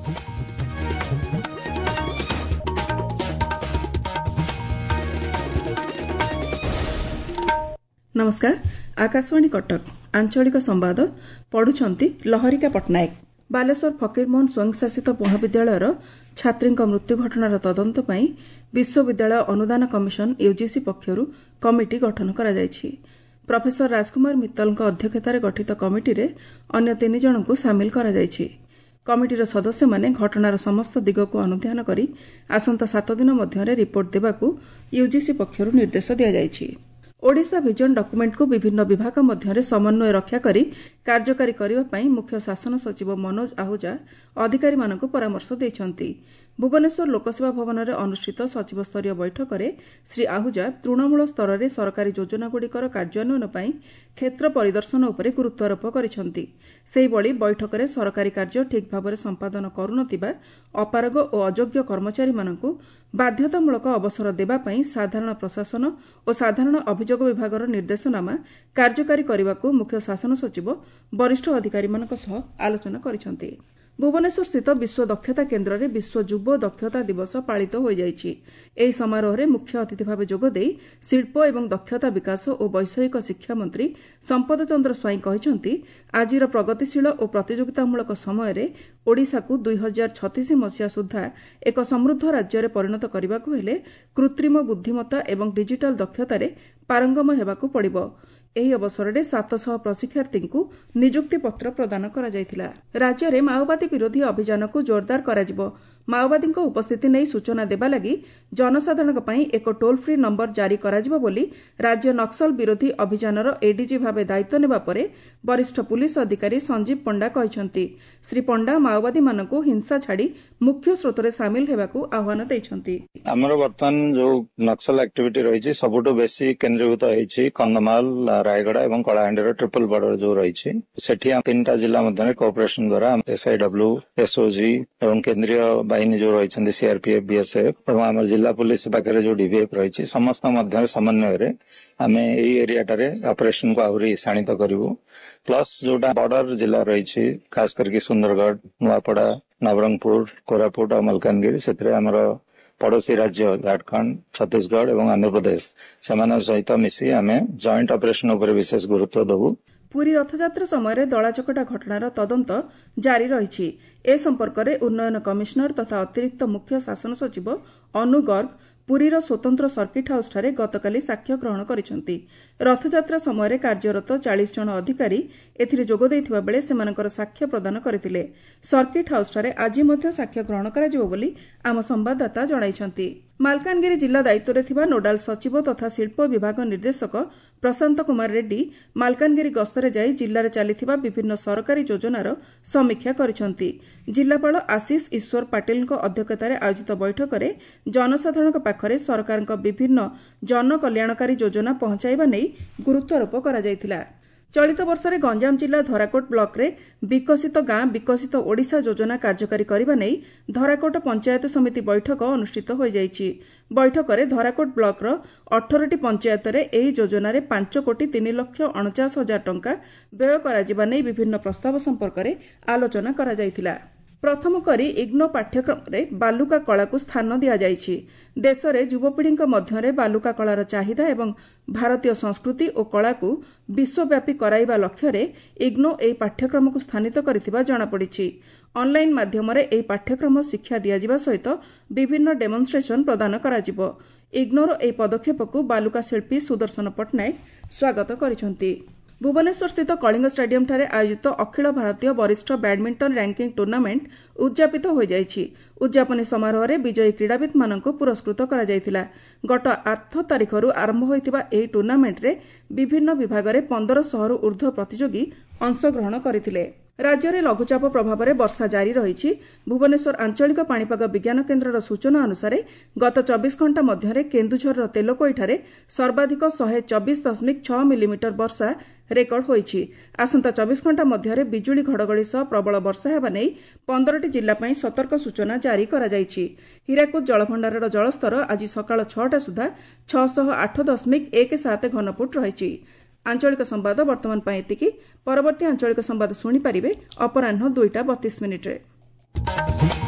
नमस्कार आकाशवाणी कटक आंचलिक संवाद पढ़ुछंती लहरिका पट्टनायक। बालेश्वर फकीरमोहन स्वयंशासित महाविद्यालयर छात्री मृत्यु घटनार तदंत ପାଇଁ विश्वविद्यालय अनुदान कमिशन यूजीसी पक्षरू कमिटी गठन कराଯାଇଛି। प्रोफेसर राजकुमार मित्तलଙ୍କ अध्यक्षतार गठित कमिटीरे अन्य 3 जनଙ୍କୁ सामिल कराଯାଇଛି। कमिटीर सदस्यमाने घटनार समस्त दिगକୁ अनुध्यान करी आसंता 7 दिन मध्यरे रिपोर्ट देबाकू यूजीसी पक्षरू निर्देश दियाଯାଇଛି। ओडिशा विजन डॉक्यूमेंट को विभिन्न विभाग मध्य समन्वय रक्षा करी कार्यकारी करने ପାଇଁ मुख्य शासन सचिव मनोज आहूजा अधिकारी मानक परामर्श देइछंती। भुवनेश्वर लोकसेवा भवन में अनुष्ठित सचिव स्तरीय बैठक में श्री आहूजा तृणमूल स्तर में सरकारी योजना गुड़िकर कार्यान्वयन ପାଇଁ क्षेत्र परिदर्शन उपर गुरुत्वारोप करिसेंती। सेहिभଳି बैठक में सरकारी कार्य ठीक भाव संपादन करुनथिबा अपारग और अयोग्य कर्मचारी मानकु बाध्यतामूलक अवसर देबा ପାଇଁ साधारण प्रशासन और साधारण अभियोग विभागर निर्देशनामा कार्यकारी करने मुख्य शासन सचिव वरिष्ठ अधिकारी मानक सह आलोचना करिसेंती। भुवनेश्वर स्थित विश्व दक्षता केन्द्र में विश्व युव दक्षता दिवस पालित हो जाइछि। एही समारोह में मुख्य अतिथि भाव जोगदेई शिल्प एवं दक्षता विकास और वैषयिक शिक्षा मंत्री संपद चंद्र स्वाई कहिसेंती आजिर प्रगतिशील और प्रतियोगितामूलक समय रे ओडिशा को 2036 मसीहा सुद्धा एक समृद्ध राज्य रे परिणत करबाकू हेले कृत्रिम बुद्धिमत्ता एवं डिजिटल दक्षतार पारंगम हेबाकू पड़िबो। एही अवसर में 700 प्रशिक्षार्थी को नियुक्ति पत्र प्रदान करा जायतिला। राज्य में माओवादी विरोधी अभियान को जोरदार कराजिबो। माओवादी उपस्थिति नहीं सूचना देबा लगी जनसाधारण पई एक टोल फ्री नंबर जारी कराजिबो बोली राज्य नक्सल विरोधी अभियानर एडीजी भावे दायित्व नेबा परे वरिष्ठ पुलिस अधिकारी संजीव पंडा कहिसेंती। श्री पंडा माओवादी मानकु हिंसा छाड़ी मुख्य स्रोतरे सामिल हेबाकू आह्वान दैछंती। हमर वर्तमान जो नक्सल एक्टिविटी रहिछि सबुटो बेसी केंद्रीभूत होइछि कंधमाल रायगड़ा एवं कलाहांडीर ट्रिपल बॉर्डर जो रही सेठी 3टा जिला मध्य कोऑपरेशन द्वारा एसआईडब्ल्यू एसओजी एवं केंद्रीय बाहिनी जो रही सीआरपीएफ बीएसएफ एवं आम जिला पुलिस पाखे जो डीवीएफ रही समस्त मध्य समन्वय आम यही एरियाटारे ऑपरेशन को आहरी शाणित करूँ। प्लस जोटा बॉर्डर जिला रही खास करके सुंदरगढ़ नुआपड़ा नवरंगपुर कोरापुट और मलकानगिरी से पड़ोसी राज्य झारखंड छत्तीसगढ़ और आंध्र प्रदेश से सहित मिसी आम जॉइंट ऑपरेशन उपर विशेष गुरुत्व देबू। पुरी रथयात्रा समय दलाचकटा घटनार तदंत जारी रही। ए संपर्क में उन्नयन कमिशनर तथा अतिरिक्त मुख्य शासन सचिव अनु गर्ग पुरीर स्वतंत्र सर्किट हाउस ठारे गतकाली साक्ष्य ग्रहण करिसेंती। रथयात्रा समय कार्यरत 40 जन अधिकारी एथिरे जोग दैथिबा बेले सेमानकर साक्ष्य प्रदान करथिले। सर्किट हाउस ठारे आज मध्य साक्ष्य ग्रहण कराजिबो बोली आम संवाददाता जणाइछंती। मालकानगिरी जिला दायित्वरे थिबा नोडाल सचिव तथा शिल्प विभाग निर्देशक प्रशांत कुमार रेड्डी मालकानगिरी गस्तरे जाई जिल्लारे चलिथिबा विभिन्न सरकारी योजनार समीक्षा करिसेंती। जिल्लापाल आशीष ईश्वर पाटिलଙ୍କ अध्यक्षतार आयोजित बैठक में जनसाधारण पाखरे सरकारଙ୍କ विभिन्न जन कल्याणकारी योजना पहुंचाइबा नै गुरुत्वारोप करा जायतिला। चलित वर्ष में गंजाम जिला धराकोट ब्लॉक रे विकसित गाँ विकसित ओडिशा योजना कार्यकारी करने नहीं धराकोट पंचायत समिति बैठक अनुष्ठित हो जाइछि। बैठक में धराकोट ब्लॉक रो 18टी पंचायत रे एही योजना रे 5,03,49,000 टंका व्यय कराजिबा नै विभिन्न प्रस्ताव संपर्क में आलोचना करा जायतिला। प्रथम करी इग्नो पाठ्यक्रम रे बालुका कला को स्थान दिया जाइछि। देश में युवपीढ़ी मध्य बालुका कलार चाहिदा एवं भारतीय संस्कृति और कला को विश्वव्यापी कराइबा लक्ष्य रे इग्नो एही पाठ्यक्रम को स्थानित करथिबा जणा पड़िछि। ऑनलाइन माध्यम रे एही पाठ्यक्रम शिक्षा दिया जिबा सहित विभिन्न डेमोन्स्ट्रेशन प्रदान कराजिबो। इग्नोर एही पदक्षेप को बालुका शिल्पी सुदर्शन पट्टनायक स्वागत करिसेंती। भुवनेश्वर स्थित कलिंग स्टेडियम ठारे आयोजित अखिल भारतीय वरिष्ठ बैडमिंटन रैंकिंग टूर्नामेंट उद्यापित हो जाइछि। उद्यापनी समारोह में विजयी क्रीड़ाविद मानक पुरस्कृत करा जायतिला। गत 8 तारिखरू आरंभ होइतिबा एही टूर्नामेंट रे विभिन्न विभाग में 1500 रु ऊर्ध्व प्रतियोगी अंशग्रहण करथिले। राज्य में लघुचाप प्रभाव में वर्षा जारी रही। भुवनेश्वर आंचलिक पाणीपाग विज्ञान केन्द्र सूचना अनुसार गत 24 घंटा मध्य केन्दुझर तेलकोईठारे सर्वाधिक 124.6 मिलीमीटर वर्षा रेकर्ड होईछि। आसंता 24 घंटा मध्य बिजुली घड़घड़ी सह प्रबल वर्षा हेबा नै 15टी जिल्ला पई सतर्क सूचना जारी करा जायछि। हीराकुद जलभंडारर जलस्तर आज सकाळ 6टा सुधा 608.17 घनफुट रहिछि। आंचलिक संवाद वर्तमान एतिकी। परवर्ती आंचलिक संवाद शुणी पारिबे अपराह्न 2टा 32 मिनिट्रे। है।